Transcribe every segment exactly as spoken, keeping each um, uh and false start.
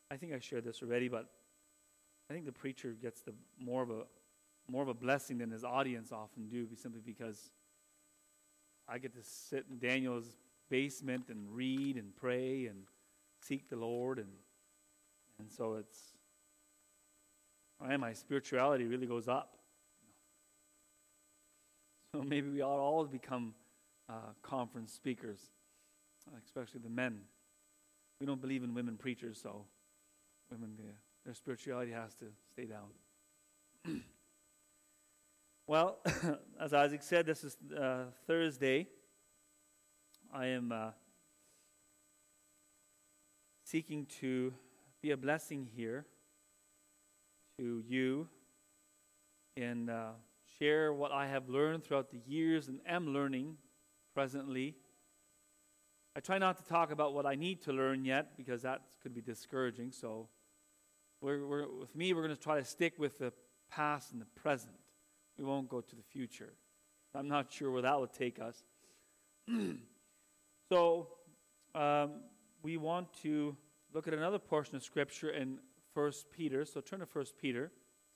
I think I shared this already, but I think the preacher gets the more of a more of a blessing than his audience often do, simply because I get to sit in Daniel's basement and read and pray and seek the Lord, and and so it's and my spirituality really goes up. So maybe we ought to all become uh, conference speakers, especially the men. We don't believe in women preachers, so women, uh, their spirituality has to stay down. Well, as Isaac said, this is uh, Thursday. I am uh, seeking to be a blessing here to you and uh, share what I have learned throughout the years and am learning presently. I try not to talk about what I need to learn yet, because that could be discouraging. So we're, we're, with me, we're going to try to stick with the past and the present. We won't go to the future. I'm not sure where that will take us. So um, we want to look at another portion of Scripture in First Peter. So turn to First Peter.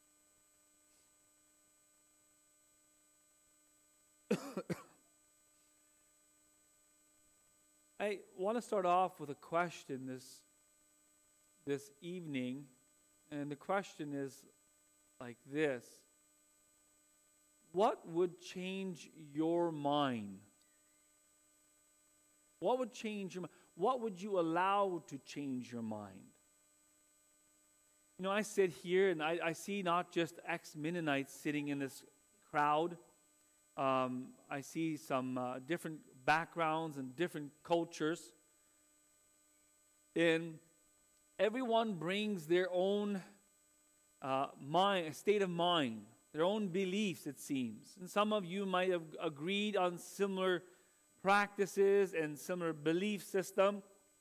I want to start off with a question this this evening, and the question is like this: what would change your mind? What would change your mind? What would you allow to change your mind? You know, I sit here and I, I see not just ex-Mennonites sitting in this crowd. Um, I see some uh, different backgrounds and different cultures. And everyone brings their own uh, mind, state of mind, their own beliefs, it seems. And some of you might have agreed on similar practices and similar belief system.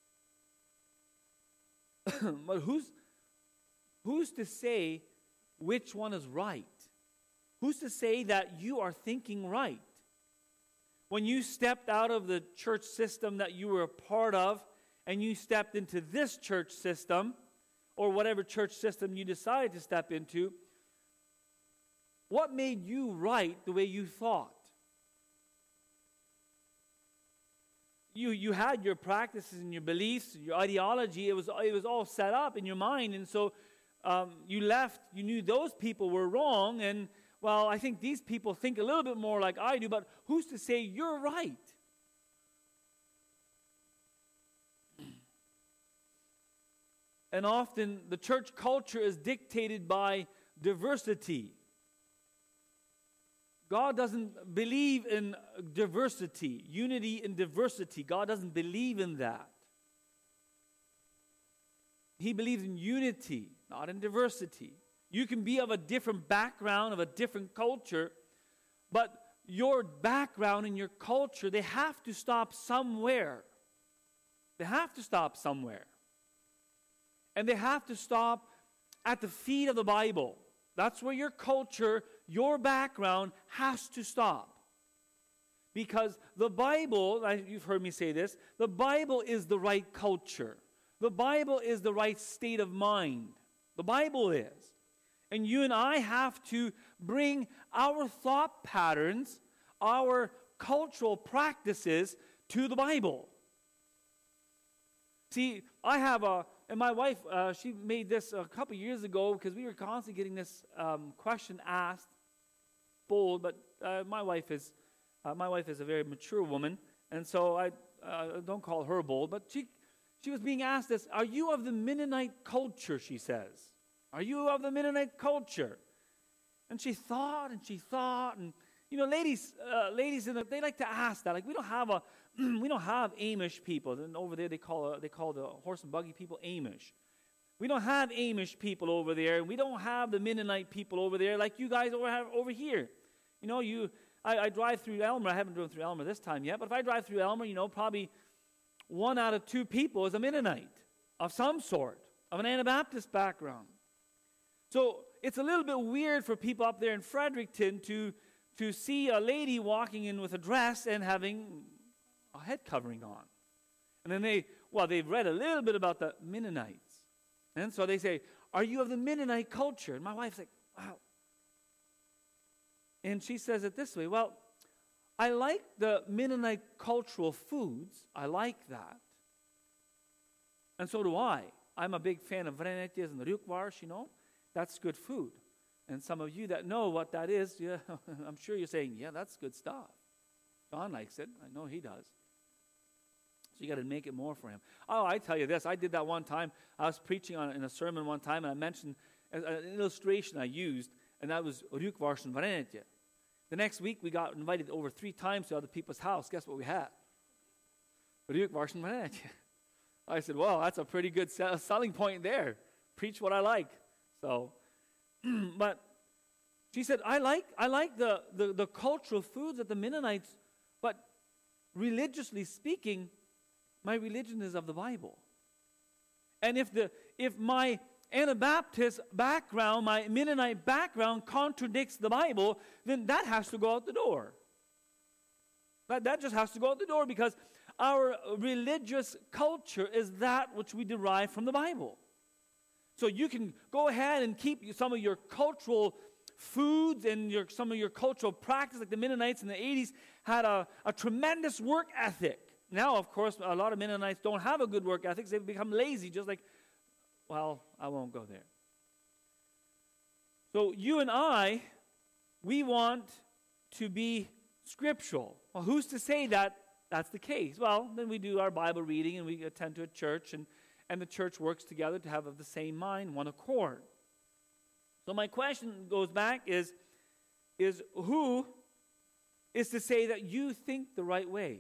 But who's who's to say which one is right? Who's to say that you are thinking right? When you stepped out of the church system that you were a part of, and you stepped into this church system, or whatever church system you decided to step into, what made you right the way you thought? You you had your practices and your beliefs, your ideology. It was it was all set up in your mind, and so um, you left. You knew those people were wrong, and well, I think these people think a little bit more like I do. But who's to say you're right? And often the church culture is dictated by diversity. God doesn't believe in diversity, unity in diversity. God doesn't believe in that. He believes in unity, not in diversity. You can be of a different background, of a different culture, but your background and your culture, they have to stop somewhere. They have to stop somewhere. And they have to stop at the feet of the Bible. That's where your culture, your background has to stop. Because the Bible, you've heard me say this, the Bible is the right culture. The Bible is the right state of mind. The Bible is. And you and I have to bring our thought patterns, our cultural practices to the Bible. See, I have a, and my wife, uh, she made this a couple years ago, because we were constantly getting this um, question asked, bold, but uh, my wife is, uh, my wife is a very mature woman, and so I uh, don't call her bold, but she, she was being asked this: are you of the Mennonite culture? She says, are you of the Mennonite culture? And she thought, and she thought, and you know, ladies, uh, ladies, in the, they like to ask that. Like, we don't have a, we don't have Amish people. And over there, they call uh, they call the horse and buggy people Amish. We don't have Amish people over there, and we don't have the Mennonite people over there like you guys over have over here. You know, you, I, I drive through Elmer. I haven't driven through Elmer this time yet, but if I drive through Elmer, you know, probably one out of two people is a Mennonite of some sort, of an Anabaptist background. So it's a little bit weird for people up there in Fredericton to to see a lady walking in with a dress and having a head covering on. And then they, well, they've read a little bit about the Mennonites. And so they say, are you of the Mennonite culture? And my wife's like, wow. And she says it this way, well, I like the Mennonite cultural foods. I like that. And so do I. I'm a big fan of vrenetjes and rukvars, you know. That's good food. And some of you that know what that is, yeah, I'm sure you're saying, yeah, that's good stuff. John likes it. I know he does. So you got to make it more for him. Oh, I tell you this. I did that one time. I was preaching on in a sermon one time, and I mentioned an illustration I used, and that was rukvars and vrenetje. The next week, we got invited over three times to other people's house. Guess what we had? Rukvars and vrenetje. I said, well, that's a pretty good selling point there. Preach what I like. So, but she said, I like I like the, the, the cultural foods of the Mennonites, but religiously speaking, my religion is of the Bible. And if the if my Anabaptist background, my Mennonite background contradicts the Bible, then that has to go out the door. That, that just has to go out the door because our religious culture is that which we derive from the Bible. So you can go ahead and keep some of your cultural foods and your, some of your cultural practice, like the Mennonites in the eighties had a, a tremendous work ethic. Now, of course, a lot of Mennonites don't have a good work ethic. They've become lazy, just like, well, I won't go there. So you and I, we want to be scriptural. Well, who's to say that that's the case? Well, then we do our Bible reading and we attend to a church, and, and the church works together to have of the same mind, one accord. So my question goes back is, is who is to say that you think the right way?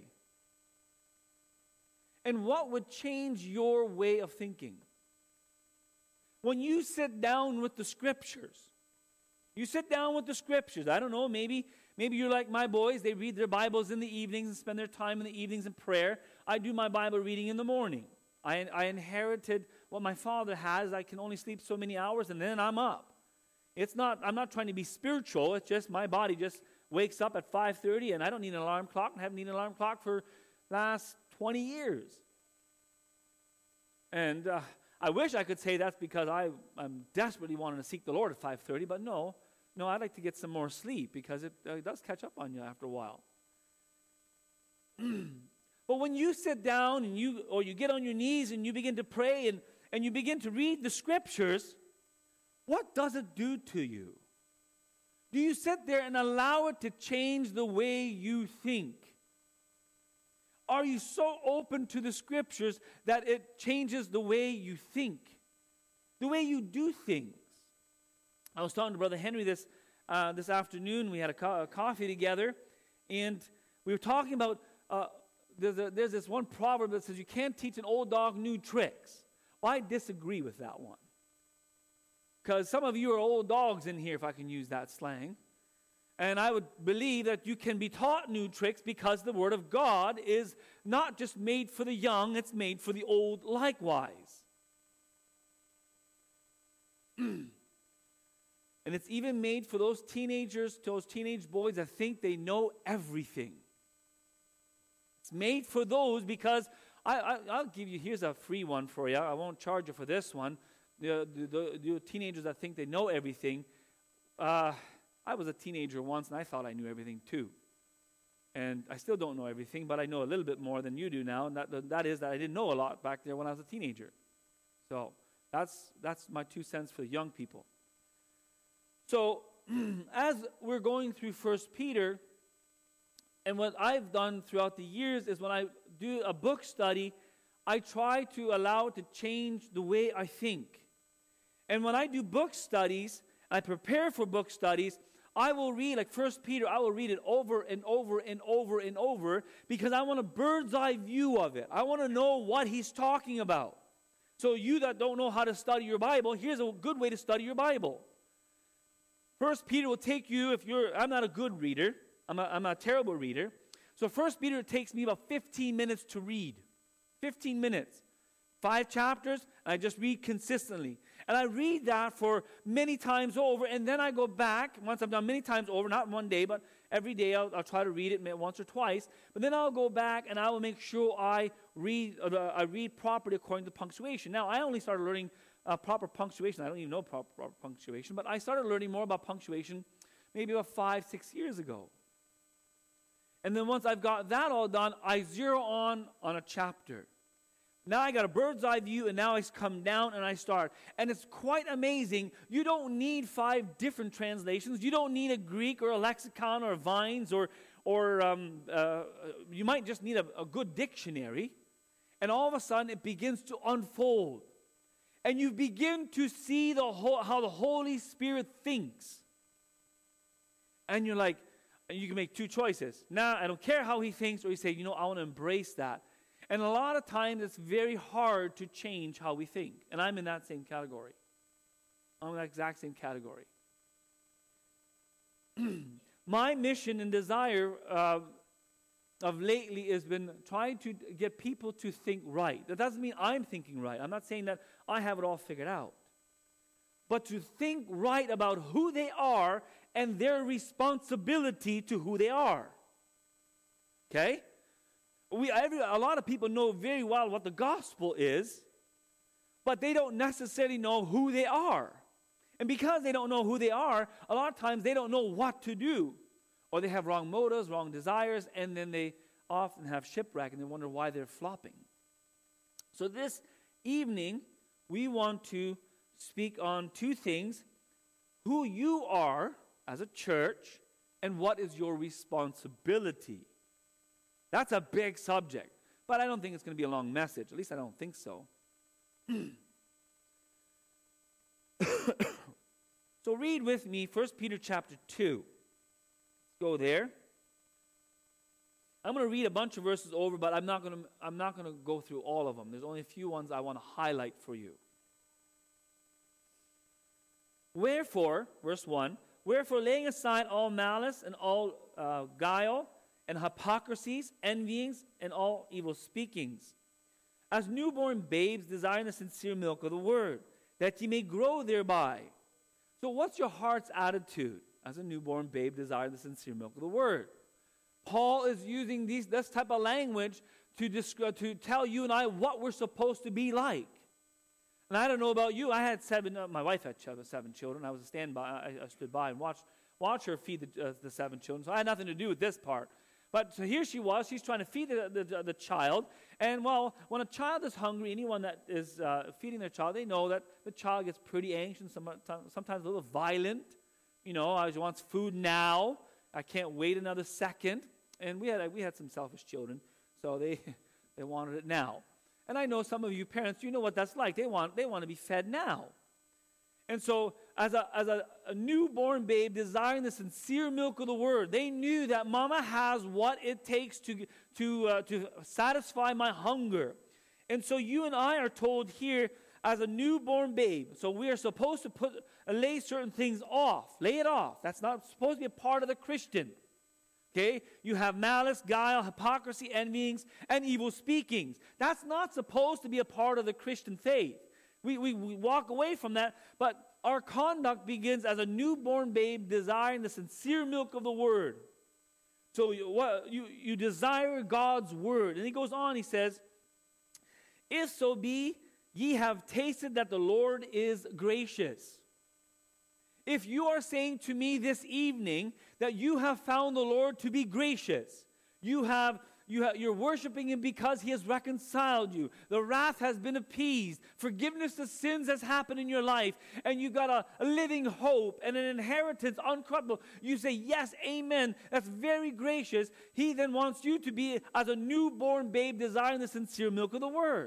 And what would change your way of thinking? When you sit down with the scriptures, you sit down with the scriptures. I don't know, maybe maybe you're like my boys. They read their Bibles in the evenings and spend their time in the evenings in prayer. I do my Bible reading in the morning. I, I inherited what my father has. I can only sleep so many hours and then I'm up. It's not, I'm not trying to be spiritual. It's just my body just wakes up at five thirty and I don't need an alarm clock and haven't needed an alarm clock for the last twenty years. And uh, I wish I could say that's because I, I'm desperately wanting to seek the Lord at five thirty, but no. No, I'd like to get some more sleep because it, uh, it does catch up on you after a while. But when you sit down and you, or you get on your knees and you begin to pray and, and you begin to read the scriptures, what does it do to you? Do you sit there and allow it to change the way you think? Are you so open to the scriptures that it changes the way you think, the way you do things? I was talking to Brother Henry this uh, this afternoon. We had a, co- a coffee together, and we were talking about, uh, there's, a, there's this one proverb that says, you can't teach an old dog new tricks. Well, I disagree with that one. Because some of you are old dogs in here, if I can use that slang. And I would believe that you can be taught new tricks because the Word of God is not just made for the young, it's made for the old likewise. And it's even made for those teenagers, those teenage boys that think they know everything. It's made for those because, I, I, I'll give you, here's a free one for you. I won't charge you for this one. The, the, the, the teenagers that think they know everything. Uh, I was a teenager once and I thought I knew everything too. And I still don't know everything, but I know a little bit more than you do now. And that, that is that I didn't know a lot back there when I was a teenager. So that's that's my two cents for the young people. So, as we're going through First Peter, and what I've done throughout the years is when I do a book study, I try to allow it to change the way I think. And when I do book studies, I prepare for book studies, I will read, like First Peter, I will read it over and over and over and over because I want a bird's eye view of it. I want to know what he's talking about. So you that don't know how to study your Bible, here's a good way to study your Bible. First Peter will take you, if you're, I'm not a good reader, I'm a, I'm a terrible reader. So First Peter takes me about fifteen minutes to read. fifteen minutes. Five chapters, and I just read consistently. And I read that for many times over, and then I go back, once I've done many times over, not one day, but, every day I'll, I'll try to read it once or twice, but then I'll go back and I will make sure I read uh, I read properly according to punctuation. Now, I only started learning uh, proper punctuation. I don't even know proper, proper punctuation, but I started learning more about punctuation maybe about five, six years ago. And then once I've got that all done, I zero on on a chapter. Now I got a bird's eye view, and now I come down and I start. And it's quite amazing. You don't need five different translations. You don't need a Greek or a lexicon or Vines, or or um, uh, you might just need a, a good dictionary. And all of a sudden, it begins to unfold. And you begin to see the whole, how the Holy Spirit thinks. And you're like, and you can make two choices. Now, I don't care how he thinks, or you say, you know, I want to embrace that. And a lot of times, it's very hard to change how we think. And I'm in that same category. I'm in that exact same category. My mission and desire uh, of lately has been trying to get people to think right. That doesn't mean I'm thinking right. I'm not saying that I have it all figured out. But to think right about who they are and their responsibility to who they are. Okay? We, every, a lot of people know very well what the gospel is, but they don't necessarily know who they are. And because they don't know who they are, a lot of times they don't know what to do. Or they have wrong motives, wrong desires, and then they often have shipwreck and they wonder why they're flopping. So this evening, we want to speak on two things: who you are as a church and what is your responsibility. That's a big subject, but I don't think it's going to be a long message. At least I don't think so. So read with me First Peter chapter two. Let's go there. I'm going to read a bunch of verses over, but I'm not going to I'm not going to go through all of them. There's only a few ones I want to highlight for you. Wherefore, verse one, wherefore laying aside all malice and all uh, guile, and hypocrisies, envyings, and all evil speakings, as newborn babes desiring the sincere milk of the word, that ye may grow thereby. So what's your heart's attitude as a newborn babe desiring the sincere milk of the word? Paul is using these, this type of language to, describe, to tell you and I what we're supposed to be like. And I don't know about you, I had seven, uh, my wife had seven children. I was a standby, I, I stood by and watched, watched her feed the, uh, the seven children, so I had nothing to do with this part. But so here she was, she's trying to feed the, the, the child. And well, when a child is hungry, anyone that is uh, feeding their child, they know that the child gets pretty anxious, sometimes, sometimes a little violent. You know, I wants food now. I can't wait another second. And we had we had some selfish children, so they they wanted it now. And I know some of you parents, you know what that's like. They want they want to be fed now. And so as a as a, a newborn babe desiring the sincere milk of the word, they knew that mama has what it takes to to uh, to satisfy my hunger. And so you and I are told here as a newborn babe, so we are supposed to put uh, lay certain things off. Lay it off. That's not supposed to be a part of the Christian. Okay? You have malice, guile, hypocrisy, envyings, and evil speakings. That's not supposed to be a part of the Christian faith. We, we, we walk away from that, but our conduct begins as a newborn babe desiring the sincere milk of the word. So you, what, you, you desire God's word. And he goes on, he says, if so be ye have tasted that the Lord is gracious. If you are saying to me this evening that you have found the Lord to be gracious, you have You have, you're worshiping him because he has reconciled you. The wrath has been appeased. Forgiveness of sins has happened in your life. And you've got a, a living hope and an inheritance uncorruptible. You say, yes, amen. That's very gracious. He then wants you to be as a newborn babe desiring the sincere milk of the word.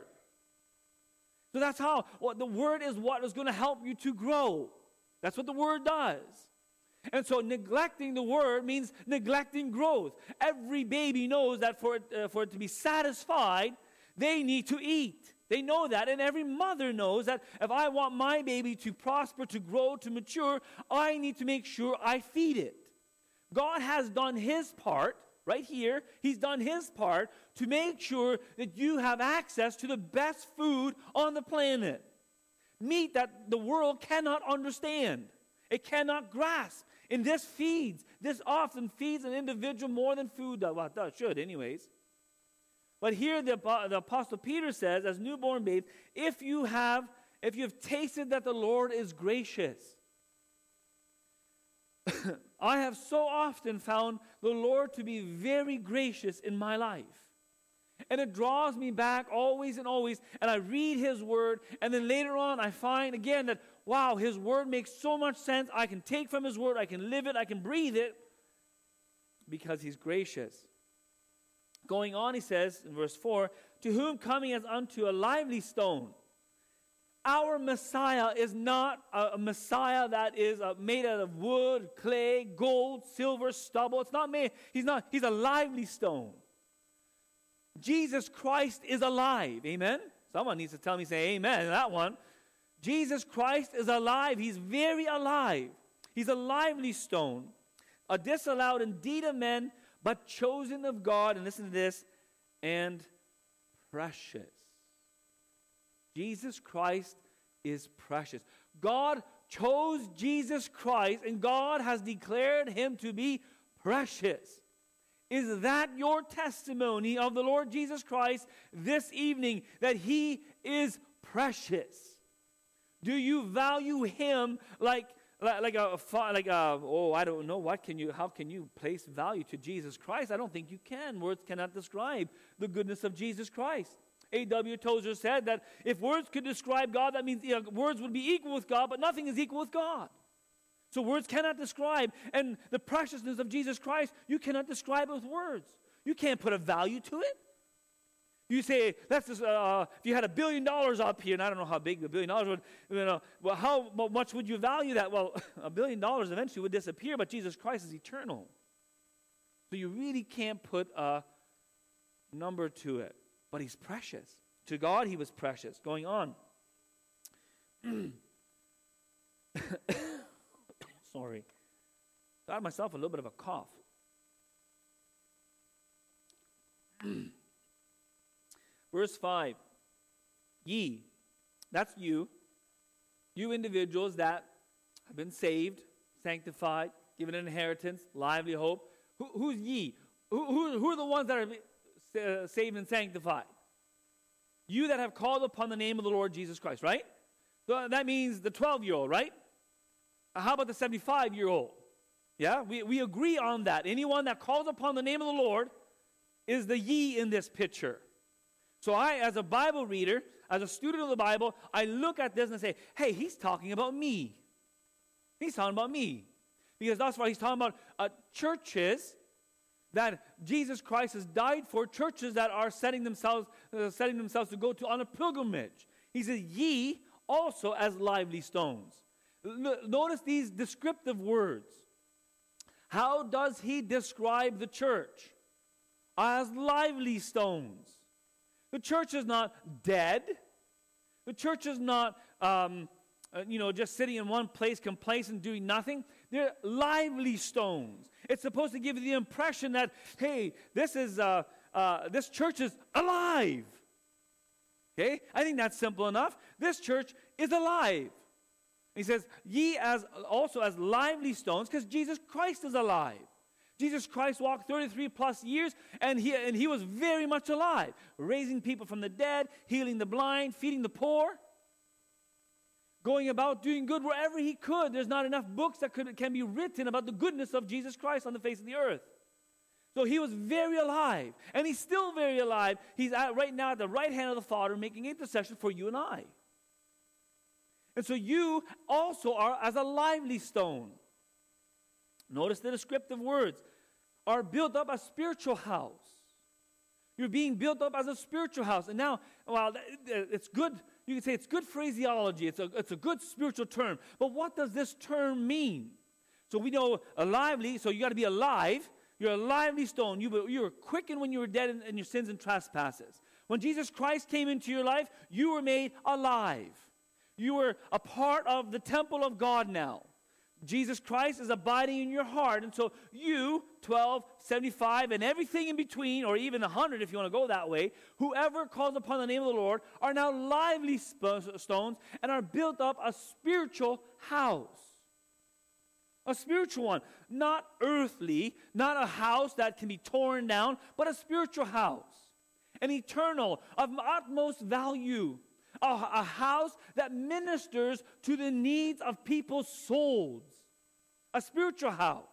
So that's how, what the word is what is going to help you to grow. That's what the word does. And so neglecting the word means neglecting growth. Every baby knows that for it, uh, for it to be satisfied, they need to eat. They know that, and every mother knows that if I want my baby to prosper, to grow, to mature, I need to make sure I feed it. God has done his part, right here, he's done his part to make sure that you have access to the best food on the planet. Meat that the world cannot understand. It cannot grasp. And this feeds. This often feeds an individual more than food does. Well, it should anyways. But here the, the Apostle Peter says, as newborn babes, if you have, if you have tasted that the Lord is gracious. I have so often found the Lord to be very gracious in my life. And it draws me back always and always. And I read His Word. And then later on I find again that, wow, His Word makes so much sense. I can take from His Word. I can live it. I can breathe it. Because He's gracious. Going on, he says in verse four, to whom coming as unto a lively stone. Our Messiah is not a, a Messiah that is uh, made out of wood, clay, gold, silver, stubble. It's not made. He's not. He's a lively stone. Jesus Christ is alive. Amen? Someone needs to tell me, say amen to that one. Jesus Christ is alive. He's very alive. He's a lively stone. A disallowed indeed of men, but chosen of God. And listen to this. And precious. Jesus Christ is precious. God chose Jesus Christ, and God has declared Him to be precious. Is that your testimony of the Lord Jesus Christ this evening, that He is precious? Do you value Him like like, like a like a oh I don't know what can you how can you place value to Jesus Christ? I don't think you can. Words cannot describe the goodness of Jesus Christ. A W Tozer said that if words could describe God, that means you know, words would be equal with God, but nothing is equal with God. So words cannot describe, and the preciousness of Jesus Christ, you cannot describe it with words. You can't put a value to it. You say, that's just, uh, if you had a billion dollars up here, and I don't know how big the billion dollars would, you know, well, how much would you value that? Well, a billion dollars eventually would disappear, but Jesus Christ is eternal. So you really can't put a number to it. But He's precious. To God, He was precious. Going on. Sorry. I got myself a little bit of a cough. Verse five. Ye. That's you. You individuals that have been saved, sanctified, given an inheritance, lively hope. Who, who's ye? Who, who, who are the ones that are Uh, saved and sanctified? You that have called upon the name of the Lord Jesus Christ, right? So that means the twelve-year-old, right? Uh, how about the seventy-five-year-old? Yeah, we, we agree on that. Anyone that calls upon the name of the Lord is the ye in this picture. So I, as a Bible reader, as a student of the Bible, I look at this and say, hey, he's talking about me. He's talking about me. Because that's why he's talking about uh, churches that Jesus Christ has died for, churches that are setting themselves uh, setting themselves to go to on a pilgrimage. He says, ye also as lively stones. L- notice these descriptive words. How does he describe the church? As lively stones. The church is not dead. The church is not, um, uh, you know, just sitting in one place, complacent, doing nothing. They're lively stones. It's supposed to give you the impression that, hey, this is uh, uh, this church is alive. Okay, I think that's simple enough. This church is alive. He says, ye as also as lively stones, because Jesus Christ is alive. Jesus Christ walked thirty-three plus years, and he and he was very much alive, raising people from the dead, healing the blind, feeding the poor. Going about doing good wherever he could. There's not enough books that could, can be written about the goodness of Jesus Christ on the face of the earth. So he was very alive. And he's still very alive. He's at, right now at the right hand of the Father making intercession for you and I. And so you also are as a lively stone. Notice the descriptive words. Are built up a spiritual house. You're being built up as a spiritual house. And now, well, it's good. You can say it's good phraseology. It's a, it's a good spiritual term. But what does this term mean? So we know a lively, so you got to be alive. You're a lively stone. You were, you were quickened when you were dead in, in your sins and trespasses. When Jesus Christ came into your life, you were made alive. You were a part of the temple of God now. Jesus Christ is abiding in your heart. And so you, twelve, seventy-five, and everything in between, or even one hundred if you want to go that way, whoever calls upon the name of the Lord are now lively sp- stones and are built up a spiritual house. A spiritual one. Not earthly, not a house that can be torn down, but a spiritual house. An eternal, of utmost value. A, a house that ministers to the needs of people's souls. A spiritual house.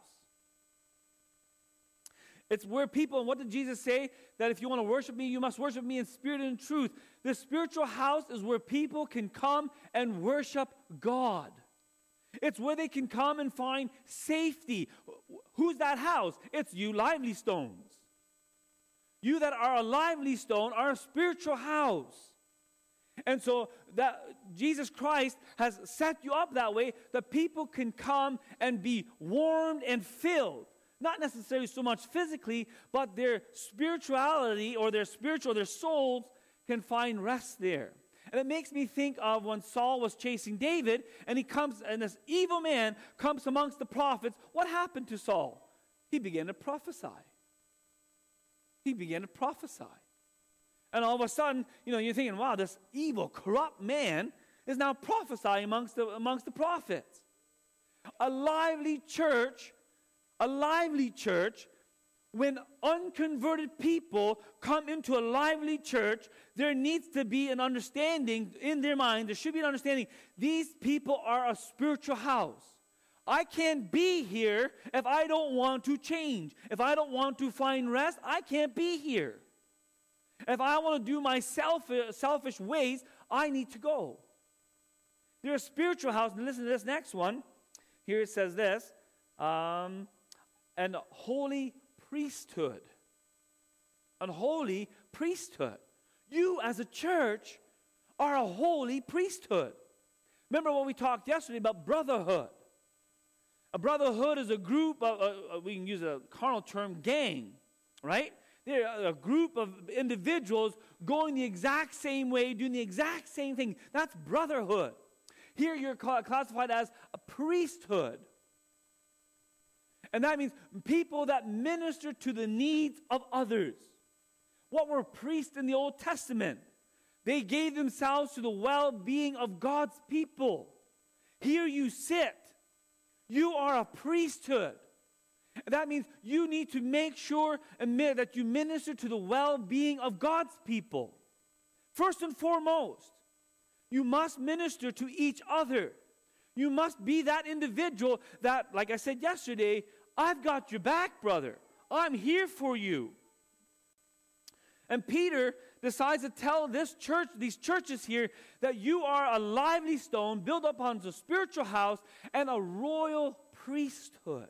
It's where people, and what did Jesus say? That if you want to worship me, you must worship me in spirit and in truth. The spiritual house is where people can come and worship God. It's where they can come and find safety. Who's that house? It's you lively stones. You that are a lively stone are a spiritual house. And so that Jesus Christ has set you up that way that people can come and be warmed and filled. Not necessarily so much physically, but their spirituality or their spiritual, their souls can find rest there. And it makes me think of when Saul was chasing David, and he comes, and this evil man comes amongst the prophets. What happened to Saul? He began to prophesy. He began to prophesy. And all of a sudden, you know, you're thinking, wow, this evil, corrupt man is now prophesying amongst the, amongst the prophets. A lively church A lively church, when unconverted people come into a lively church, there needs to be an understanding in their mind. There should be an understanding. These people are a spiritual house. I can't be here if I don't want to change. If I don't want to find rest, I can't be here. If I want to do my selfish, selfish ways, I need to go. They're a spiritual house. And listen to this next one. Here it says this. Um... An holy priesthood. An holy priesthood. You as a church are a holy priesthood. Remember what we talked yesterday about brotherhood. A brotherhood is a group of, uh, we can use a carnal term, gang, right? They're a group of individuals going the exact same way, doing the exact same thing. That's brotherhood. Here you're classified as a priesthood. And that means people that minister to the needs of others. What were priests in the Old Testament? They gave themselves to the well-being of God's people. Here you sit. You are a priesthood. And that means you need to make sure and that you minister to the well-being of God's people. First and foremost, you must minister to each other. You must be that individual that, like I said yesterday, I've got your back, brother. I'm here for you. And Peter decides to tell this church, these churches here, that you are a lively stone built upon a spiritual house and a royal priesthood.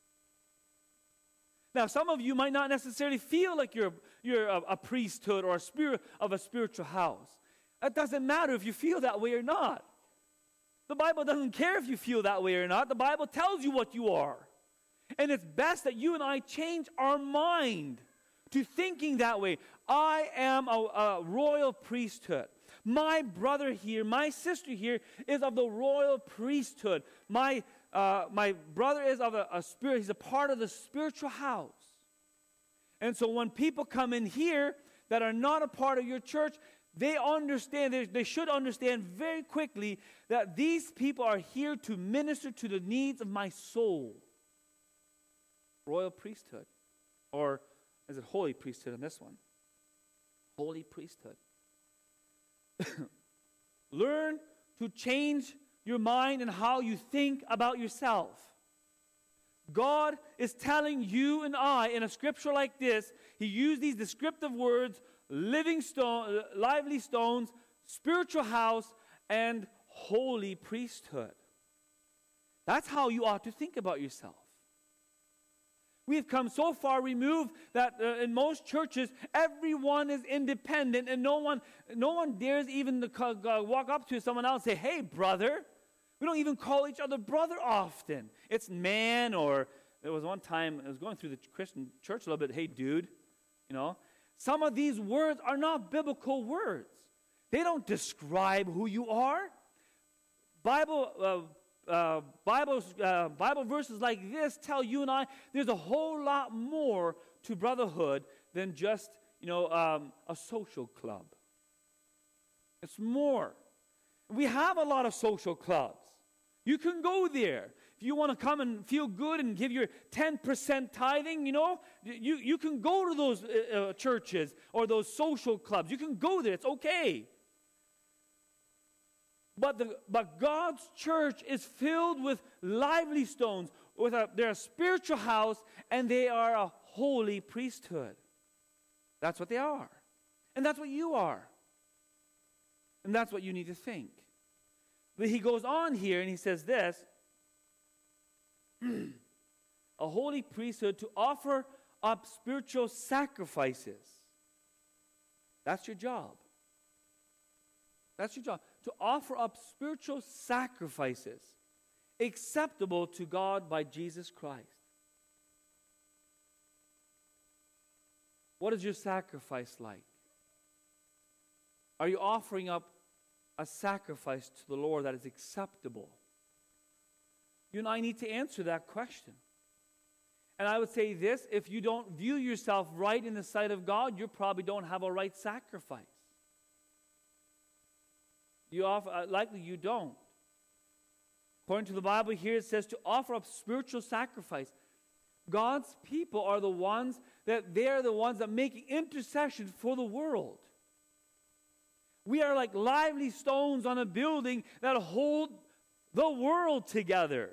Now, some of you might not necessarily feel like you're, you're a, a priesthood or a spirit of a spiritual house. It doesn't matter if you feel that way or not. The Bible doesn't care if you feel that way or not. The Bible tells you what you are. And it's best that you and I change our mind to thinking that way. I am a, a royal priesthood. My brother here, my sister here is of the royal priesthood. My, uh, my brother is of a, a spirit. He's a part of the spiritual house. And so when people come in here that are not a part of your church, they understand, they, they should understand very quickly that these people are here to minister to the needs of my soul. Royal priesthood. Or is it holy priesthood in this one? Holy priesthood. Learn to change your mind and how you think about yourself. God is telling you and I in a scripture like this, He used these descriptive words, living stone, lively stones, spiritual house, and holy priesthood. That's how you ought to think about yourself. We've come so far removed that uh, in most churches, everyone is independent and no one no one dares even to uh, walk up to someone else and say, hey, brother. We don't even call each other brother often. It's man, or there was one time, I was going through the Christian church a little bit, hey, dude, you know. Some of these words are not biblical words. They don't describe who you are. Bible uh, Uh, Bibles, uh, Bible verses like this tell you and I there's a whole lot more to brotherhood than just, you know, um, a social club. It's more. We have a lot of social clubs. You can go there. If if you want to come and feel good and give your ten percent tithing, you know, you, you can go to those uh, uh, churches or those social clubs. You can go there. It's okay. But, the, but God's church is filled with lively stones. With a, they're a spiritual house, and they are a holy priesthood. That's what they are. And that's what you are. And that's what you need to think. But he goes on here and he says this, a holy priesthood to offer up spiritual sacrifices. That's your job. That's your job. To offer up spiritual sacrifices acceptable to God by Jesus Christ. What is your sacrifice like? Are you offering up a sacrifice to the Lord that is acceptable? You and I need to answer that question. And I would say this, if you don't view yourself right in the sight of God, you probably don't have a right sacrifice. You offer, uh, likely you don't. According to the Bible here, it says to offer up spiritual sacrifice. God's people are the ones that they're the ones that make intercession for the world. We are like lively stones on a building that hold the world together.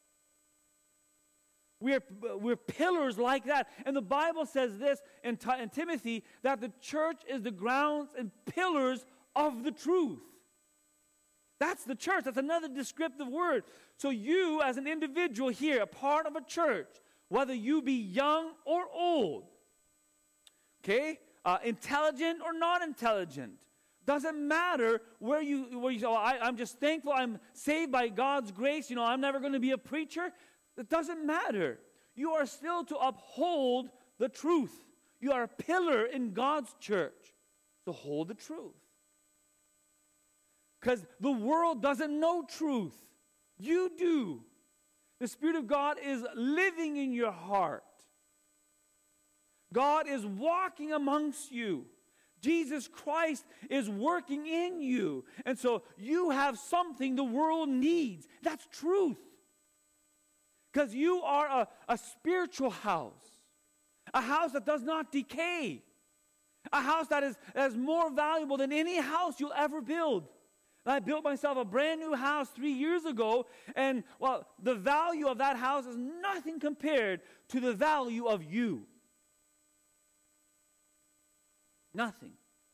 We're, we're pillars like that. And the Bible says this in, in Timothy, that the church is the grounds and pillars of the truth. That's the church. That's another descriptive word. So you as an individual here, a part of a church, whether you be young or old, okay, uh, intelligent or not intelligent, doesn't matter where you, where you say, oh, I, I'm just thankful I'm saved by God's grace. You know, I'm never going to be a preacher. It doesn't matter. You are still to uphold the truth. You are a pillar in God's church to hold the truth. Because the world doesn't know truth. You do. The Spirit of God is living in your heart. God is walking amongst you. Jesus Christ is working in you. And so you have something the world needs. That's truth. Because you are a, a spiritual house. A house that does not decay. A house that is, that is more valuable than any house you'll ever build. I built myself a brand new house three years ago, and, well, the value of that house is nothing compared to the value of you. Nothing.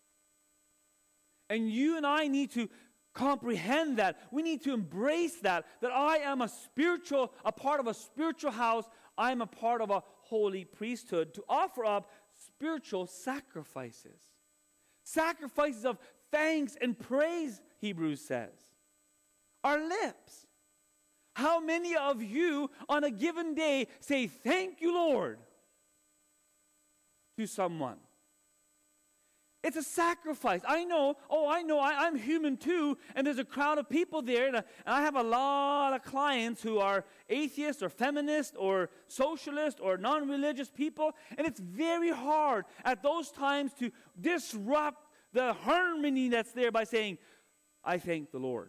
And you and I need to comprehend that. We need to embrace that, that I am a spiritual, a part of a spiritual house. I am a part of a holy priesthood to offer up spiritual sacrifices. Sacrifices of thanks and praise, Hebrews says. Our lips. How many of you on a given day say, thank you, Lord, to someone? It's a sacrifice. I know, oh, I know, I, I'm human too, and there's a crowd of people there, and, and I have a lot of clients who are atheists or feminists or socialists or non-religious people, and it's very hard at those times to disrupt the harmony that's there by saying, I thank the Lord.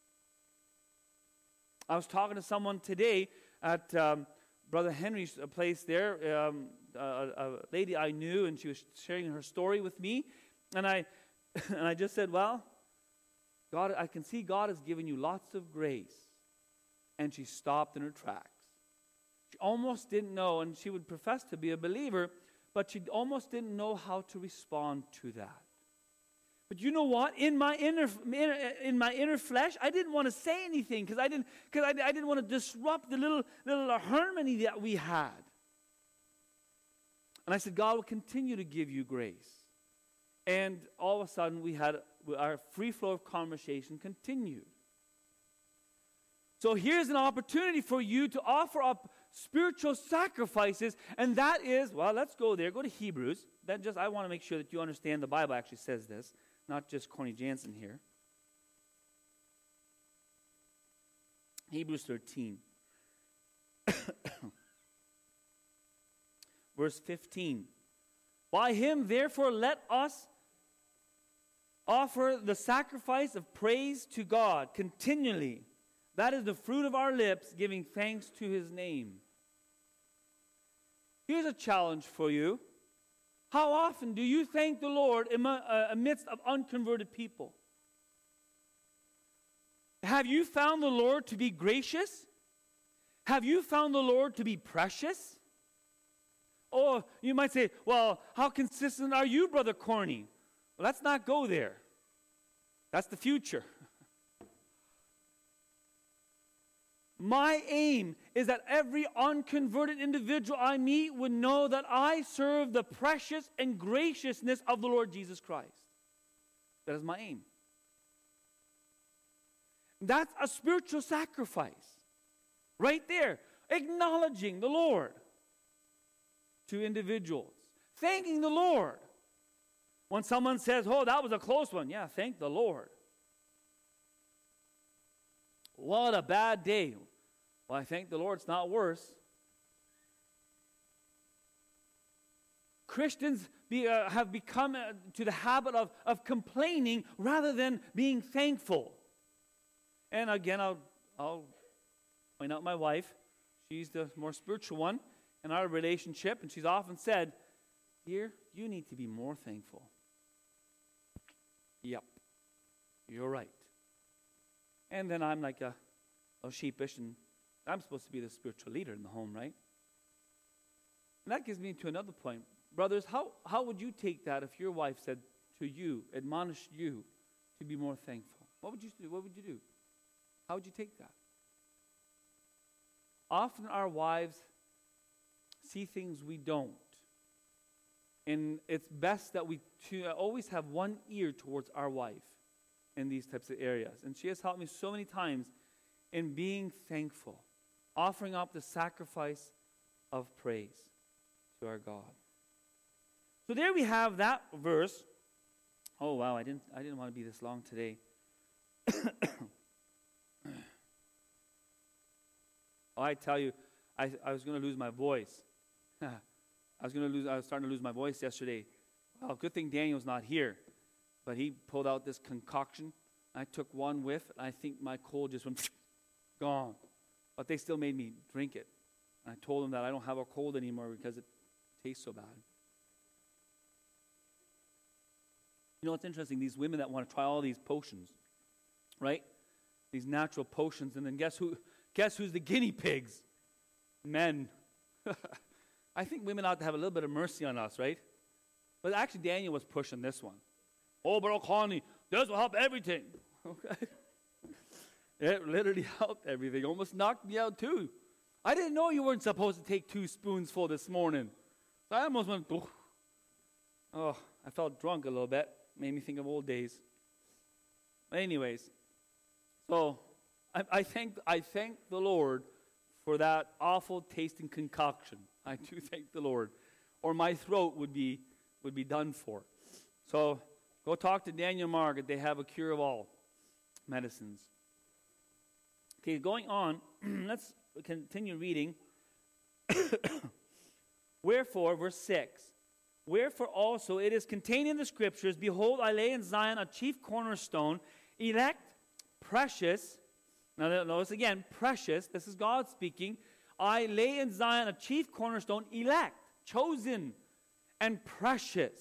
I was talking to someone today at um, Brother Henry's place there, um, a, a lady I knew, and she was sharing her story with me, and I, and I just said, well, God, I can see God has given you lots of grace, and she stopped in her tracks. She almost didn't know, and she would profess to be a believer, but she almost didn't know how to respond to that. But you know what? In my inner, in my inner flesh, I didn't want to say anything because I didn't, because I, I didn't want to disrupt the little, little harmony that we had. And I said, God will continue to give you grace. And all of a sudden, we had our free flow of conversation continued. So here's an opportunity for you to offer up spiritual sacrifices, and that is, well, let's go there. Go to Hebrews. That just I want to make sure that you understand the Bible actually says this. Not just Corny Jansen here. Hebrews thirteen. Verse fifteen. By him, therefore, let us offer the sacrifice of praise to God continually. That is the fruit of our lips, giving thanks to His name. Here's a challenge for you. How often do you thank the Lord amidst of unconverted people? Have you found the Lord to be gracious? Have you found the Lord to be precious? Or you might say, well, how consistent are you, Brother Corny? Well, let's not go there. That's the future. My aim is that every unconverted individual I meet would know that I serve the precious and graciousness of the Lord Jesus Christ. That is my aim. That's a spiritual sacrifice. Right there. Acknowledging the Lord to individuals. Thanking the Lord. When someone says, oh, that was a close one. Yeah, thank the Lord. What a bad day. Well, I thank the Lord it's not worse. Christians be, uh, have become uh, to the habit of, of complaining rather than being thankful. And again, I'll, I'll point out my wife. She's the more spiritual one in our relationship, and she's often said, dear, you need to be more thankful. Yep, you're right. And then I'm like a, a sheepish, and I'm supposed to be the spiritual leader in the home, right? And that gives me to another point. Brothers, how, how would you take that if your wife said to you, admonished you to be more thankful? What would you do? What would you do? How would you take that? Often our wives see things we don't. And it's best that we to always have one ear towards our wife in these types of areas. And she has helped me so many times in being thankful, offering up the sacrifice of praise to our God. So there we have that verse. Oh wow, I didn't I didn't want to be this long today. Oh, I tell you, I, I was going to lose my voice. I was going to lose. I was starting to lose my voice yesterday. Well, good thing Daniel's not here, but he pulled out this concoction. I took one whiff, and I think my cold just went gone. But they still made me drink it. And I told them that I don't have a cold anymore because it tastes so bad. You know what's interesting? These women that want to try all these potions, right? These natural potions, and then guess who? Guess who's the guinea pigs? Men. I think women ought to have a little bit of mercy on us, right? But actually, Daniel was pushing this one. Oh, Brother Connie, this will help everything. Okay. It literally helped everything. Almost knocked me out too. I didn't know you weren't supposed to take two spoonsful this morning. So I almost went, oh. oh, I felt drunk a little bit. Made me think of old days. But anyways, so I, I thank I thank the Lord for that awful tasting concoction. I do thank the Lord, or my throat would be would be done for. So go talk to Daniel Margaret. They have a cure of all medicines. Okay, going on. Let's continue reading. Wherefore, verse six. Wherefore also it is contained in the Scriptures, behold, I lay in Zion a chief cornerstone, elect, precious. Now notice again, precious. This is God speaking. I lay in Zion a chief cornerstone, elect, chosen, and precious.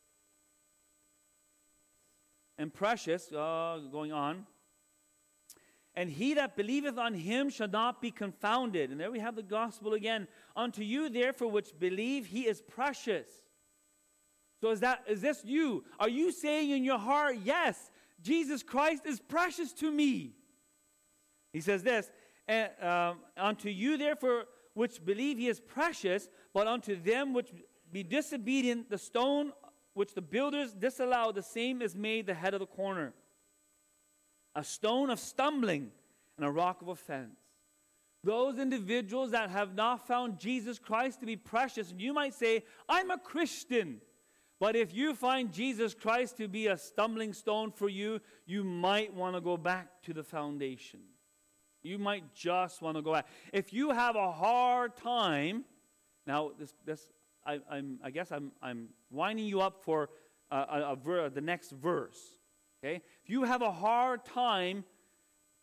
And precious, uh, going on. And he that believeth on him shall not be confounded. And there we have the gospel again. Unto you, therefore, which believe, he is precious. So is that is this you? Are you saying in your heart, yes, Jesus Christ is precious to me? He says this, and, um, unto you, therefore, which believe he is precious, but unto them which be disobedient, the stone which the builders disallowed, the same is made the head of the corner. A stone of stumbling and a rock of offense. Those individuals that have not found Jesus Christ to be precious, and you might say, I'm a Christian. But if you find Jesus Christ to be a stumbling stone for you, you might want to go back to the foundation. You might just want to go back. If you have a hard time, now this, this I, I'm, I guess I'm, I'm winding you up for uh, a, a ver, the next verse. Okay, if you have a hard time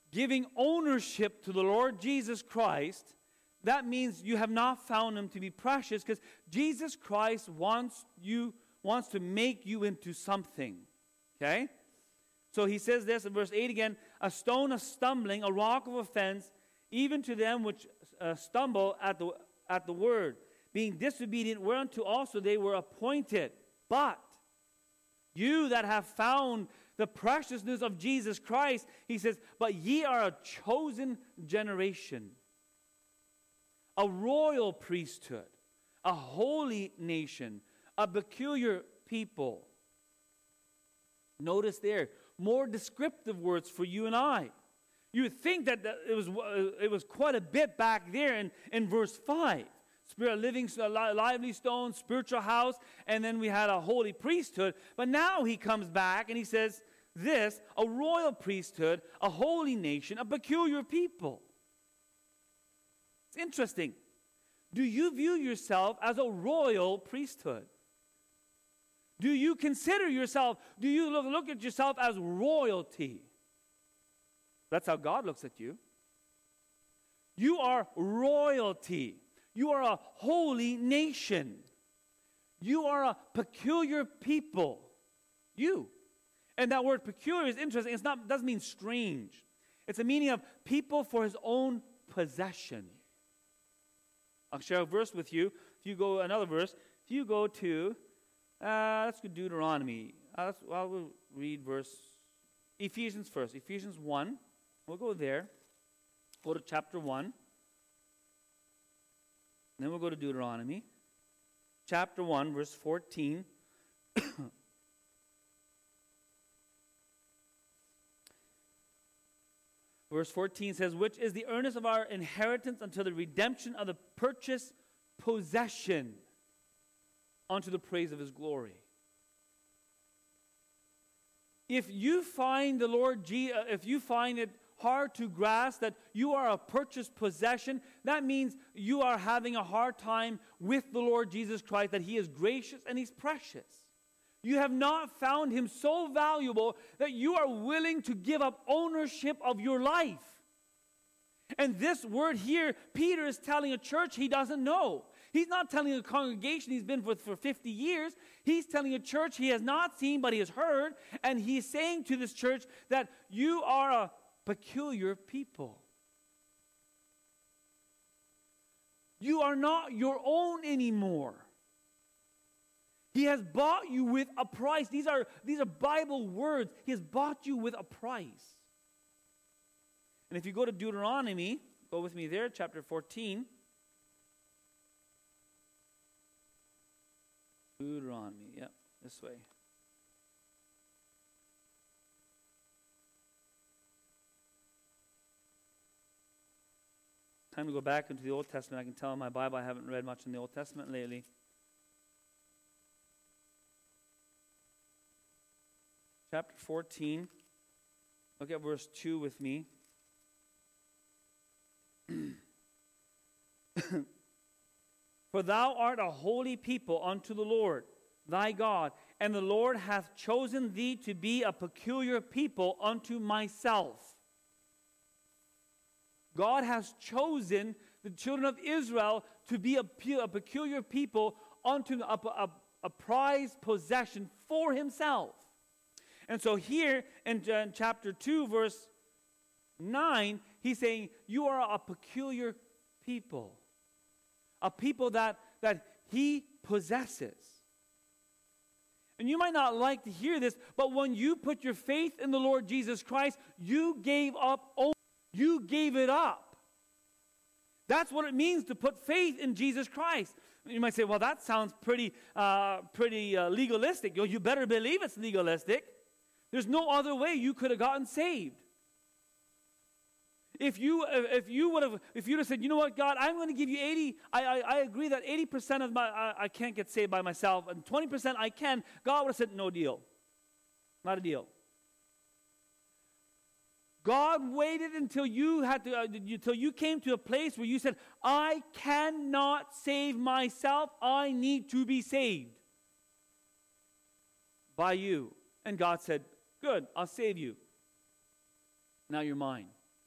giving ownership to the Lord Jesus Christ, that means you have not found him to be precious, because Jesus Christ wants you, wants to make you into something. Okay? So he says this in verse eight again, a stone of stumbling, a rock of offense, even to them which uh, stumble at the, at the word, being disobedient, whereunto also they were appointed. But you that have found the preciousness of Jesus Christ, he says, but ye are a chosen generation, a royal priesthood, a holy nation, a peculiar people. Notice there, more descriptive words for you and I. You would think that it was, it was quite a bit back there in, in verse five. Spirit, living, lively stone, spiritual house, and then we had a holy priesthood. But now he comes back and he says this, a royal priesthood, a holy nation, a peculiar people. It's interesting. Do you view yourself as a royal priesthood? Do you consider yourself, do you look, look at yourself as royalty? That's how God looks at you. You are royalty. You are a holy nation. You are a peculiar people. You. And that word peculiar is interesting. It's not, doesn't mean strange. It's a meaning of people for his own possession. I'll share a verse with you. If you go, another verse. If you go to, uh, let's go Deuteronomy. Uh, let's, well, we'll read verse, Ephesians first. Ephesians one. We'll go there. Go to chapter one. Then we'll go to Deuteronomy. Chapter one, verse fourteen. Verse fourteen says, which is the earnest of our inheritance until the redemption of the purchased possession, unto the praise of his glory. If you find the Lord, G, uh, if you find it hard to grasp that you are a purchased possession, that means you are having a hard time with the Lord Jesus Christ, that he is gracious and he's precious. You have not found him so valuable that you are willing to give up ownership of your life. And this word here, Peter is telling a church he doesn't know. He's not telling a congregation he's been with for fifty years. He's telling a church he has not seen but he has heard. And he's saying to this church that you are a peculiar people. You are not your own anymore. He has bought you with a price. These are, these are Bible words. He has bought you with a price. And if you go to Deuteronomy, go with me there, chapter fourteen. Deuteronomy, yep, this way. Time to go back into the Old Testament. I can tell in my Bible I haven't read much in the Old Testament lately. Chapter fourteen. Look at verse two with me. For thou art a holy people unto the Lord thy God, and the Lord hath chosen thee to be a peculiar people unto myself. God has chosen the children of Israel to be a, a peculiar people unto a, a, a prized possession for himself. And so here in, in chapter two, verse nine, he's saying, you are a peculiar people. A people that, that he possesses. And you might not like to hear this, but when you put your faith in the Lord Jesus Christ, you gave up, you gave it up. That's what it means to put faith in Jesus Christ. You might say, well, that sounds pretty, uh, pretty uh, legalistic. You, you better believe it's legalistic. There's no other way you could have gotten saved. If you if you would have if you'd have said, you know what, God, I'm going to give you eighty. I I, I agree that eighty percent of my I, I can't get saved by myself, and twenty percent I can. God would have said, no deal, not a deal. God waited until you had to uh, until you came to a place where you said, I cannot save myself. I need to be saved by you. And God said, good, I'll save you. Now you're mine.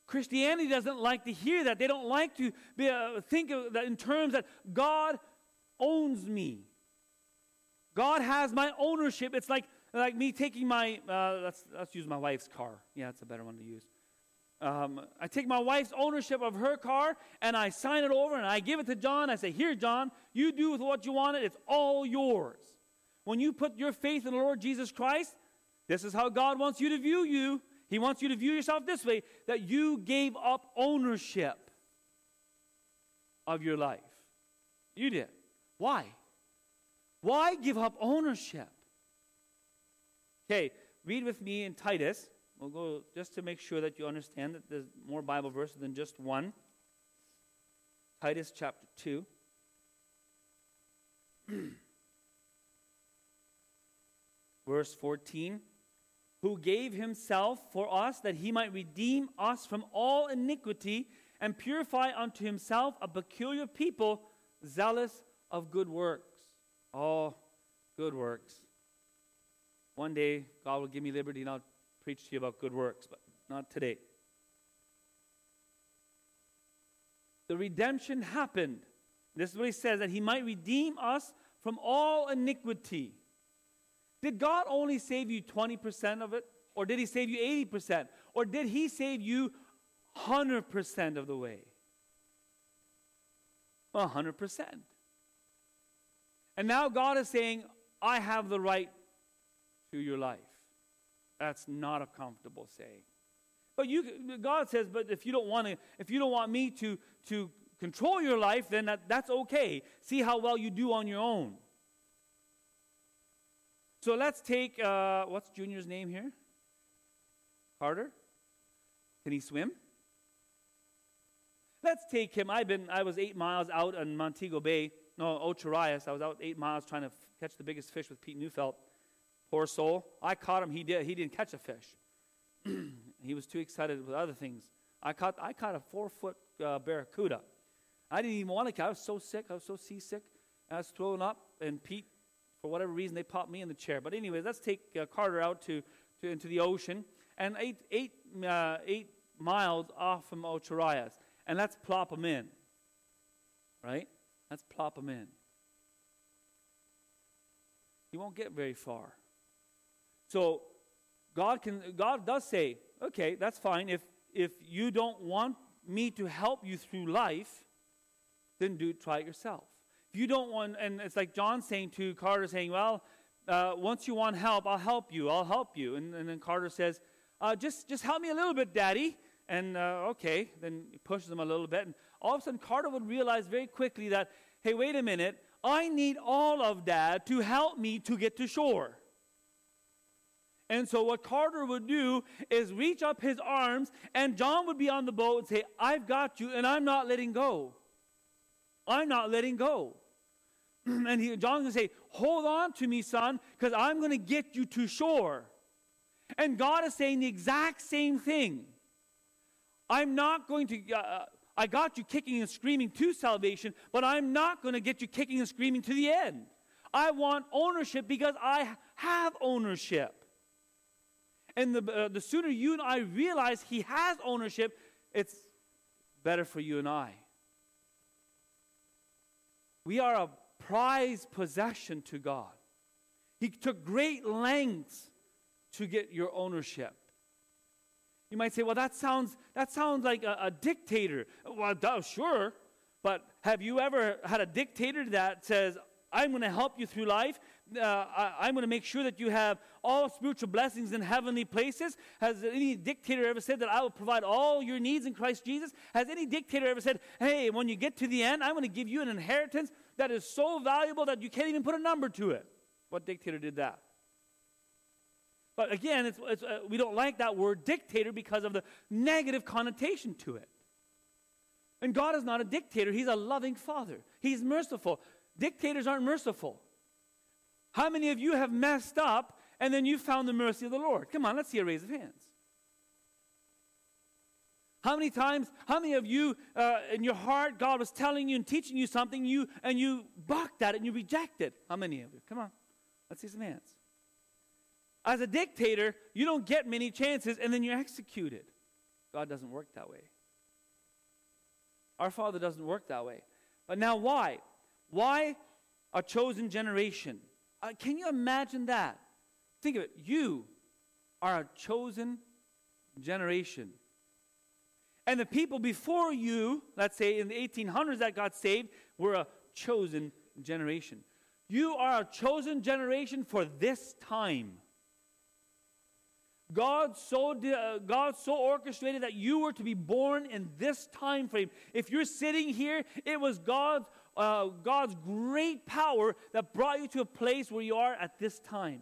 Christianity doesn't like to hear that. They don't like to be, uh, think of that in terms that God owns me. God has my ownership. It's like, like me taking my, uh, let's, let's use my wife's car. Yeah, that's a better one to use. Um, I take my wife's ownership of her car, and I sign it over, and I give it to John. I say, here, John, you do with what you want it. It's all yours. When you put your faith in the Lord Jesus Christ, this is how God wants you to view you. He wants you to view yourself this way, that you gave up ownership of your life. You did. Why? Why give up ownership? Okay, read with me in Titus. We'll go just to make sure that you understand that there's more Bible verses than just one. Titus chapter two. Verse fourteen. Who gave himself for us that he might redeem us from all iniquity and purify unto himself a peculiar people, zealous of good works. Oh, good works. One day, God will give me liberty and I'll preach to you about good works, but not today. The redemption happened. This is what he says, that he might redeem us from all iniquity. Did God only save you twenty percent of it? Or did he save you eighty percent? Or did he save you one hundred percent of the way? Well, one hundred percent. And now God is saying, I have the right to your life. That's not a comfortable saying. But you, God says, but if you don't want to, if you don't want me to, to control your life, then that, that's okay. See how well you do on your own. So let's take, uh, what's Junior's name here? Carter? Can he swim? Let's take him. I've been, I was eight miles out in Montego Bay. No, Ocho Rios. I was out eight miles trying to f- catch the biggest fish with Pete Neufeld. Poor soul. I caught him. He did. He didn't catch a fish. He was too excited with other things. I caught, I caught a four-foot uh, barracuda. I didn't even want to catch. I was so sick. I was so seasick. I was throwing up, and Pete, for whatever reason, they popped me in the chair. But anyways, let's take uh, Carter out to, to into the ocean, and eight eight uh, eight miles off from Ocho Rios, and let's plop him in. Right? Let's plop him in. He won't get very far. So God can. God does say, okay, that's fine. If if you don't want me to help you through life, then do try it yourself. If you don't want, and it's like John saying to Carter, saying, well, uh, once you want help, I'll help you, I'll help you. And, and then Carter says, uh, just, just help me a little bit, Daddy. And uh, okay, then he pushes him a little bit. And all of a sudden, Carter would realize very quickly that, hey, wait a minute, I need all of Dad to help me to get to shore. And so what Carter would do is reach up his arms, and John would be on the boat and say, I've got you, and I'm not letting go. I'm not letting go. And he, John's going to say, hold on to me, son, because I'm going to get you to shore. And God is saying the exact same thing. I'm not going to, uh, I got you kicking and screaming to salvation, but I'm not going to get you kicking and screaming to the end. I want ownership because I have ownership. And the, uh, the sooner you and I realize he has ownership, it's better for you and I. We are a prized possession to God. He took great lengths to get your ownership. You might say, well, that sounds that sounds like a, a dictator. Well, duh, sure. But have you ever had a dictator that says, I'm going to help you through life? Uh, I, I'm going to make sure that you have all spiritual blessings in heavenly places. Has any dictator ever said that I will provide all your needs in Christ Jesus? Has any dictator ever said, hey, when you get to the end, I'm going to give you an inheritance that is so valuable that you can't even put a number to it? What dictator did that? But again, it's, it's, uh, we don't like that word dictator because of the negative connotation to it. And God is not a dictator. He's a loving Father. He's merciful. Dictators aren't merciful. How many of you have messed up and then you found the mercy of the Lord? Come on, let's see a raise of hands. How many times, how many of you uh, in your heart, God was telling you and teaching you something, you and you balked at it and you rejected? How many of you? Come on, let's see some hands. As a dictator, you don't get many chances and then you're executed. God doesn't work that way. Our Father doesn't work that way. But now why? Why a chosen generation? Uh, can you imagine that? Think of it. You are a chosen generation. And the people before you, let's say in the eighteen hundreds that got saved, were a chosen generation. You are a chosen generation for this time. God so uh, God so orchestrated that you were to be born in this time frame. If you're sitting here, it was God's uh, God's great power that brought you to a place where you are at this time.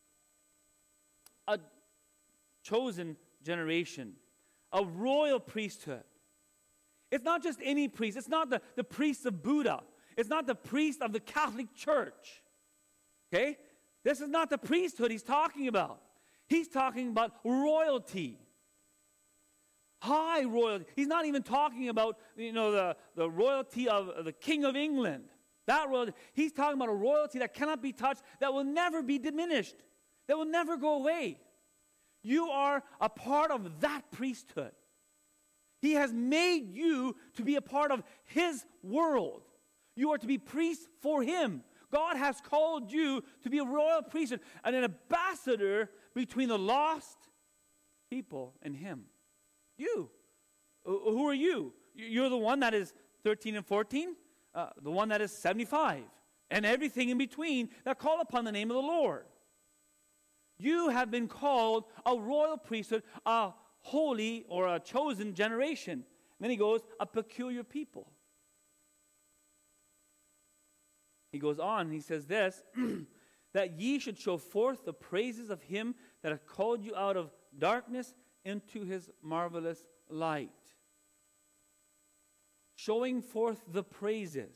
A chosen generation, a royal priesthood. It's not just any priest. It's not the, the priest of Buddha. It's not the priest of the Catholic Church. Okay? This is not the priesthood he's talking about. He's talking about royalty. High royalty. He's not even talking about, you know, the, the royalty of the King of England. That royalty. He's talking about a royalty that cannot be touched, that will never be diminished, that will never go away. You are a part of that priesthood. He has made you to be a part of His world. You are to be priests for Him. God has called you to be a royal priesthood and an ambassador between the lost people and Him. You. Who are you? You're the one that is thirteen and fourteen, uh, the one that is seventy-five, and everything in between that call upon the name of the Lord. You have been called a royal priesthood, a holy or a chosen generation. And then he goes, a peculiar people. He goes on, and he says this, that ye should show forth the praises of Him that hath called you out of darkness into His marvelous light. Showing forth the praises.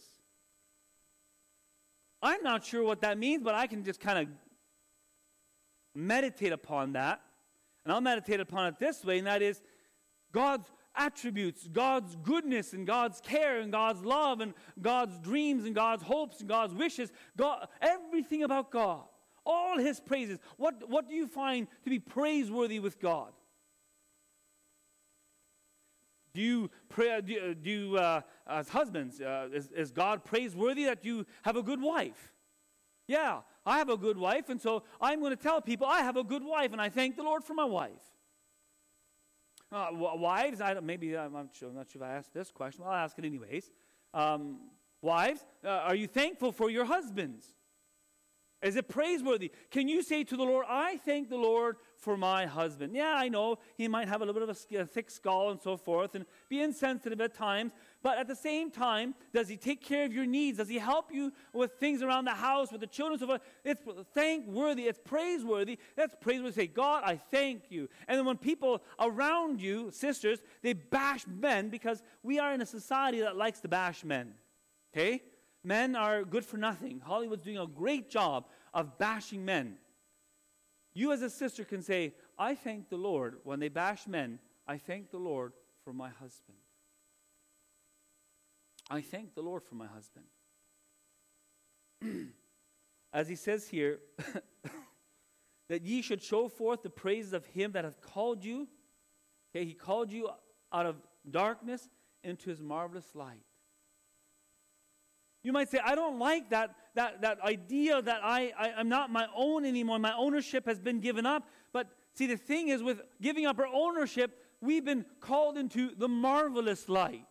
I'm not sure what that means, but I can just kind of meditate upon that. And I'll meditate upon it this way, and that is God's attributes, God's goodness and God's care and God's love and God's dreams and God's hopes and God's wishes, God, everything about God, all His praises. What, what do you find to be praiseworthy with God? Do you pray, do, do you, uh, as husbands, uh, is, is God praiseworthy that you have a good wife? Yeah, I have a good wife, and so I'm going to tell people I have a good wife, and I thank the Lord for my wife. Uh, wives, I don't, maybe I'm not, sure, I'm not sure if I asked this question. Well, I'll ask it anyways. Um, wives, uh, are you thankful for your husbands? Is it praiseworthy? Can you say to the Lord, I thank the Lord for my husband? Yeah, I know he might have a little bit of a, a thick skull and so forth and be insensitive at times, but at the same time, does he take care of your needs? Does he help you with things around the house, with the children, and so forth? It's thankworthy. It's praiseworthy. That's praiseworthy. Say, God, I thank you. And then when people around you, sisters, they bash men because we are in a society that likes to bash men. Okay? Men are good for nothing. Hollywood's doing a great job of bashing men. You as a sister can say, I thank the Lord. When they bash men, I thank the Lord for my husband. I thank the Lord for my husband. As he says here, that ye should show forth the praises of Him that hath called you. Okay, He called you out of darkness into His marvelous light. You might say, I don't like that, that, that idea that I, I, I'm not my own anymore. My ownership has been given up. But see, the thing is, with giving up our ownership, we've been called into the marvelous light.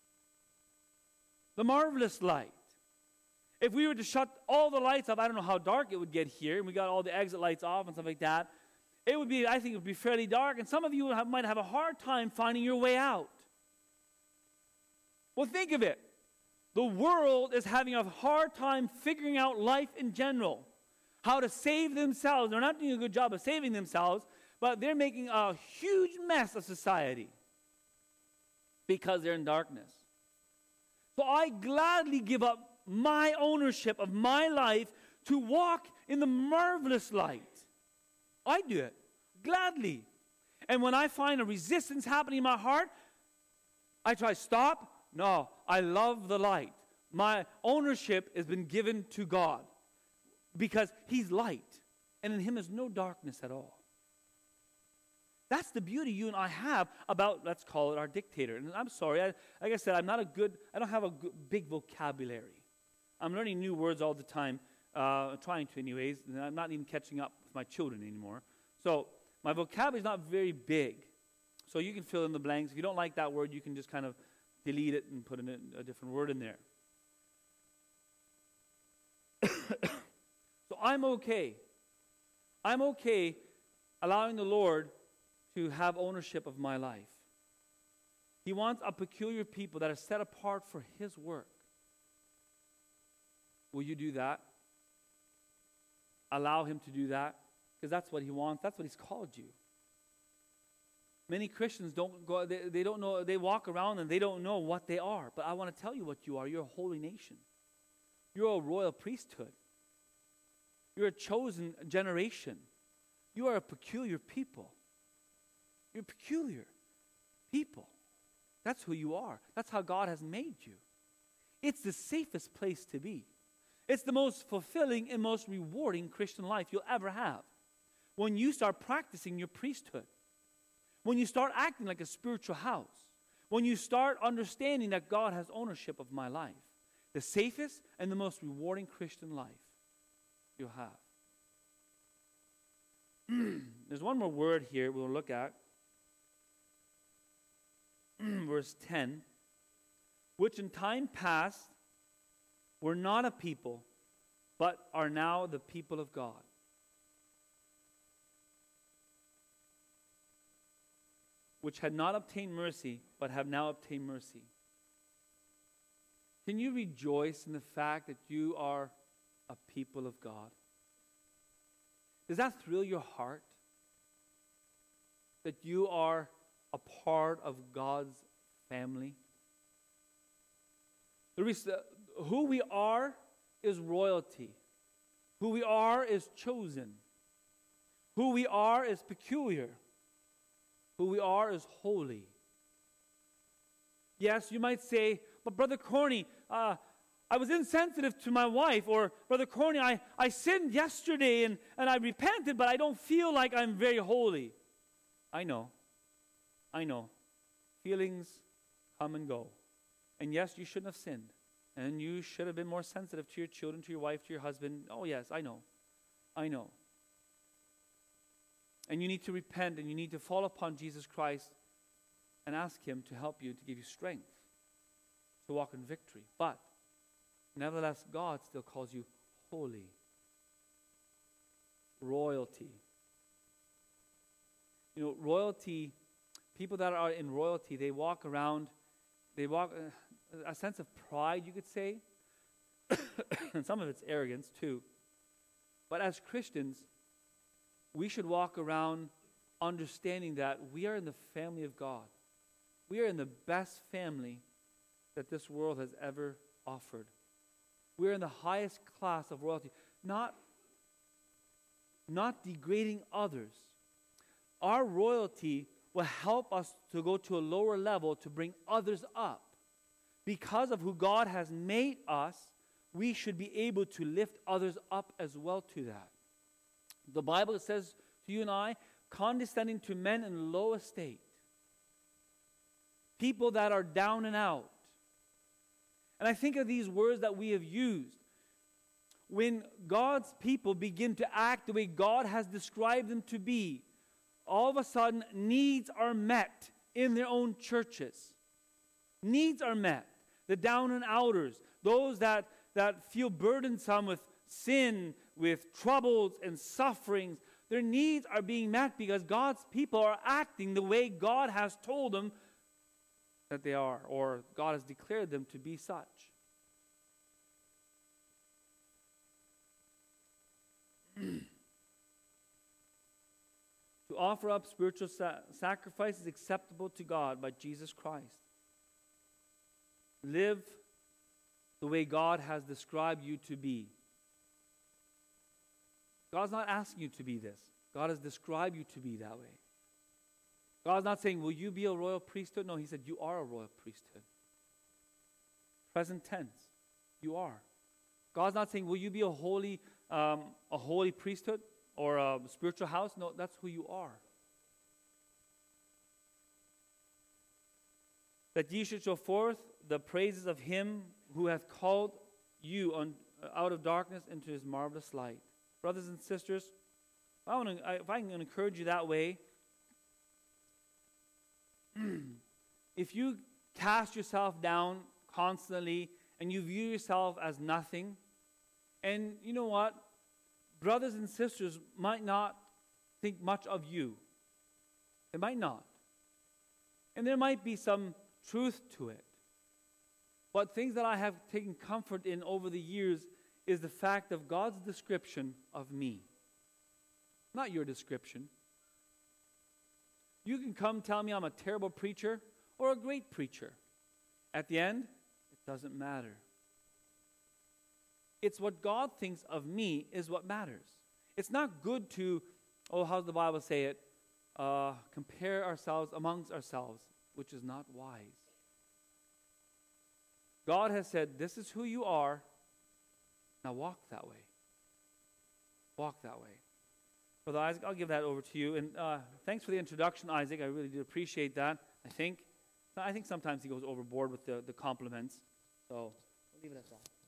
The marvelous light. If we were to shut all the lights off, I don't know how dark it would get here, and we got all the exit lights off and stuff like that, it would be, I think it would be fairly dark, and some of you have, might have a hard time finding your way out. Well, think of it. The world is having a hard time figuring out life in general, how to save themselves. They're not doing a good job of saving themselves, but they're making a huge mess of society because they're in darkness. So I gladly give up my ownership of my life to walk in the marvelous light. I do it gladly. And when I find a resistance happening in my heart, I try to stop. No, I love the light. My ownership has been given to God because He's light, and in Him is no darkness at all. That's the beauty you and I have about, let's call it our dictator. And I'm sorry, I, like I said, I'm not a good, I don't have a good, big vocabulary. I'm learning new words all the time, uh, trying to anyways, and I'm not even catching up with my children anymore. So my vocabulary is not very big. So you can fill in the blanks. If you don't like that word, you can just kind of delete it and put in a, a different word in there. So I'm okay. I'm okay allowing the Lord to have ownership of my life. He wants a peculiar people that are set apart for His work. Will you do that? Allow Him to do that? Because that's what He wants. That's what He's called you. Many Christians don't go, they, they don't know, they walk around and they don't know what they are. But I want to tell you what you are. You're a holy nation. You're a royal priesthood. You're a chosen generation. You are a peculiar people. You're peculiar people. That's who you are. That's how God has made you. It's the safest place to be. It's the most fulfilling and most rewarding Christian life you'll ever have. When you start practicing your priesthood. When you start acting like a spiritual house. When you start understanding that God has ownership of my life. The safest and the most rewarding Christian life you'll have. There's one more word here we'll look at. Verse ten. Which in time past were not a people, but are now the people of God. Which had not obtained mercy, but have now obtained mercy. Can you rejoice in the fact that you are a people of God? Does that thrill your heart? That you are a part of God's family? Who we are is royalty. Who we are is chosen. Who we are is peculiar. Who we are is holy. Yes, you might say, but Brother Corny, uh, I was insensitive to my wife. Or, Brother Corny, I, I sinned yesterday and, and I repented, but I don't feel like I'm very holy. I know. I know. Feelings come and go. And yes, you shouldn't have sinned. And you should have been more sensitive to your children, to your wife, to your husband. Oh yes, I know. I know. And you need to repent and you need to fall upon Jesus Christ and ask Him to help you, to give you strength to walk in victory. But nevertheless, God still calls you holy. Royalty. You know, royalty, people that are in royalty, they walk around, they walk uh, a sense of pride, you could say. And some of it's arrogance too. But as Christians, we should walk around understanding that we are in the family of God. We are in the best family that this world has ever offered. We are in the highest class of royalty. Not, not degrading others. Our royalty will help us to go to a lower level to bring others up. Because of who God has made us, we should be able to lift others up as well to that. The Bible says to you and I, condescending to men in low estate. People that are down and out. And I think of these words that we have used. When God's people begin to act the way God has described them to be, all of a sudden needs are met in their own churches. Needs are met. The down and outers, those that, that feel burdensome with sin, with troubles and sufferings, their needs are being met because God's people are acting the way God has told them that they are, or God has declared them to be such. To offer up spiritual sa- sacrifices acceptable to God by Jesus Christ. Live the way God has described you to be. God's not asking you to be this. God has described you to be that way. God's not saying, will you be a royal priesthood? No, He said, you are a royal priesthood. Present tense. You are. God's not saying, will you be a holy, um, a holy priesthood or a spiritual house? No, that's who you are. that ye should show forth the praises of him who hath called you on, out of darkness into his marvelous light. Brothers and sisters, if I, want to, if I can encourage you that way, if you cast yourself down constantly and you view yourself as nothing, and you know what? Brothers and sisters might not think much of you. They might not. And there might be some truth to it. But things that I have taken comfort in over the years is the fact of God's description of me. Not your description. You can come tell me I'm a terrible preacher or a great preacher. At the end, it doesn't matter. It's what God thinks of me is what matters. It's not good to, oh, how does the Bible say it? Uh, compare ourselves amongst ourselves, which is not wise. God has said, this is who you are. Now walk that way. Walk that way. Brother Isaac, I'll give that over to you. And uh, thanks for the introduction, Isaac. I really do appreciate that. I think I think sometimes he goes overboard with the, the compliments. So we'll leave it at that.